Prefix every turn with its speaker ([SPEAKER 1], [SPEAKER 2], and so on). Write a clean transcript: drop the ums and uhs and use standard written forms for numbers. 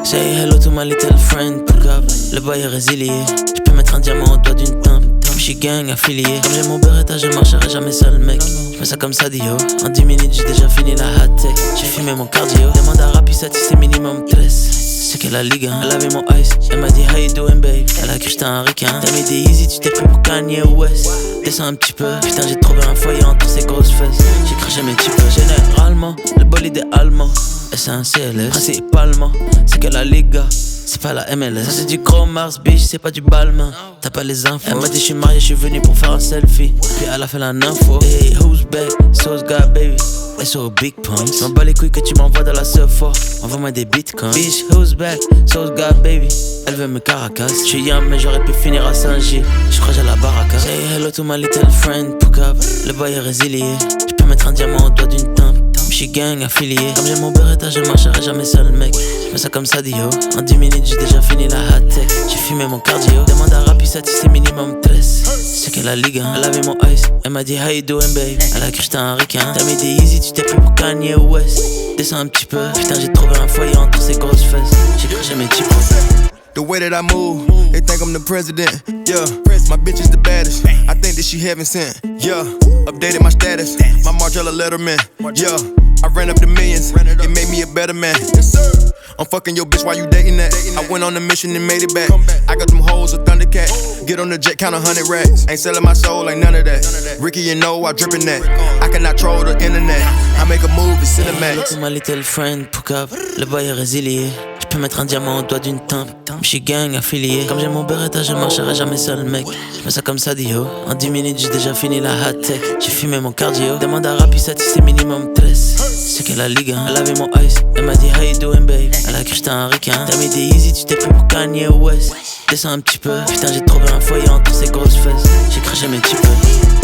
[SPEAKER 1] Say hello to my little friend, pull up. Le boy est résilié. Je peux mettre un diamant au doigt d'une tempe. J'suis gang affilié. Comme j'ai mon Beretta, je marcherai jamais seul, mec. J'fais ça comme ça, Dio. En 10 minutes, j'ai déjà fini la hot tech. J'ai fumé mon cardio. Demande à Rapisat si c'est minimum 13. C'est qu'elle a Ligue 1. Elle avait mon ice. Elle m'a dit, how you doing, babe? Elle a cru j'étais un ricain. T'as mis des easy, tu t'es pris pour Kanye West. Descends un petit peu. Putain, j'ai trouvé un foyer entre ses grosses fesses. J'ai craché mes types. Généralement, le bolide est allemand. Et c'est un CLS. Principalement, c'est que la Liga. C'est pas la MLS. Ça c'est du gros Mars, bitch, c'est pas du Balmain. T'as pas les infos. Elle m'a dit j'suis marié, j'suis venu pour faire un selfie. Puis elle a fait la info. Hey, who's back? So's got baby. Et so big pumps. M'en bats les couilles que tu m'envoies dans la surf. Envoie-moi des bitcoins. Bitch, who's back? So's got baby. Elle veut me caracas. J'suis young mais j'aurais pu finir à Saint-Gilles. J'crois j'ai la baraka. Say hello to my little friend, Pook up. Le boy est résilié. J'peux mettre un diamant au doigt d'une tempe. J'suis gang affilié. Comme j'ai mon Beretta, je marcherai jamais seul, mec. J'fais ça comme ça, Dio. En 10 minutes, j'ai déjà fini la hot tech. J'ai fumé mon cardio. Demande à Rapisat si c'est minimum 13. C'est qu'elle a Ligue 1. Elle avait mon ice. Elle m'a dit, how you doing, babe? Elle a cru j'étais un ricain. T'as mis des easy, tu t'es pris pour Kanye West. Descends un petit peu. Putain, j'ai trouvé un foyer entre ses grosses fesses. J'ai cru j'ai mes types.
[SPEAKER 2] The way that I move, they think I'm the president. Yeah, my bitch is the baddest. I think that she heaven sent. Yeah, updated my status. My Margiela Letterman. Yeah, I ran up the millions. It made me a better man. I'm fucking your bitch while you dating that. I went on a mission and made it back. I got them hoes with Thundercat. Get on the jet, count 100 racks. Ain't selling my soul, ain't none of that. Ricky, you know I drippin' that. I cannot troll the internet. I make a move, it's cinemax.
[SPEAKER 1] Look to my little friend, Pook up. Le boy est résilié. J'peux mettre un diamant au doigt d'une tempe. J'suis gang affilié. Comme j'ai mon Beretta, je marcherai jamais seul, mec. J'fais ça comme ça, Dio. En 10 minutes, j'ai déjà fini la hot tech. J'ai fumé mon cardio. Demande à Rapisat si c'est minimum 13. C'est qu'elle a Ligue 1. Elle avait mon ice. Elle m'a dit, how you doing, babe? Elle a cru j'étais un ricain. T'as mis des easy, tu t'es pris pour Kanye West. Descends un petit peu. Putain, j'ai trouvé un foyer entre ses grosses fesses. J'ai craché mes types.